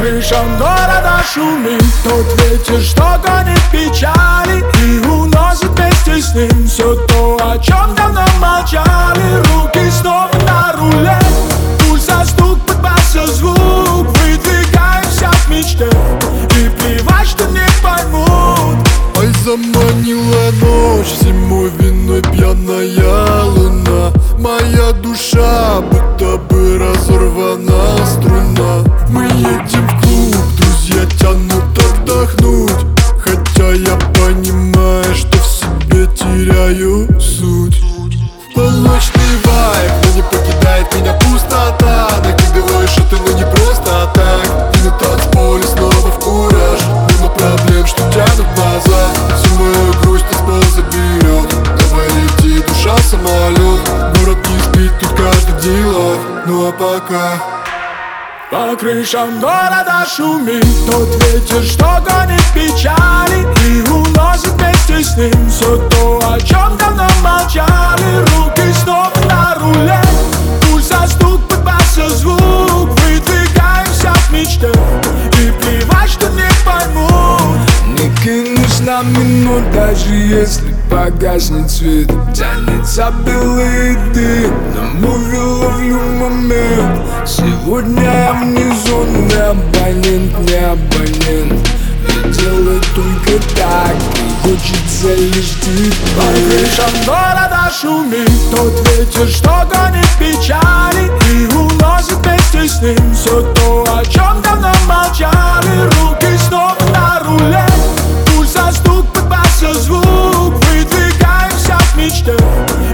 крышам города шумит тот ветер, что гонит печали и уносит вместе с ним все то, о чем давно молчали. Руки снова на руле, пульса стук, подбаса звук. Выдвигаемся к мечте и плевать, что не поймут. Ой, заманила ночь, зимой виной пьяная луна. Моя душа будто бы разорвана струна. Мы едем в клуб, друзья тянут отдохнуть, хотя я понимаю, что в себе теряю суть. Полночный вайб, но не покидает меня пустота. Накидываю шуты, но не просто так. И на танцполе снова в кураж, мимо проблем, что тянут назад. Всю мою грусть из пола заберет, давай лети, душа самолет. Город не спит, тут каждый дела, ну а пока по крышам города шумит тот ветер, что гонит печали и уносит вместе с ним все то, о чем давно молчали. Руки снова на руле, пульса стук, подбаса звук. Выдвигаемся к мечте и плевать, что не поймут. Не кинусь на минут, даже если погаснет свет. Тянется белый дым, на муви ловлю момент. Сегодня я внизу, не абонент, не абонент. Я делаю только так, и хочется лишь по тебя. крышам города шумит тот ветер, что гонит печали и уносит вместе с ним все то, о чем давно молчали. Руки снова на руле, пульса стук, подбаса звук. Выдвигаемся к мечте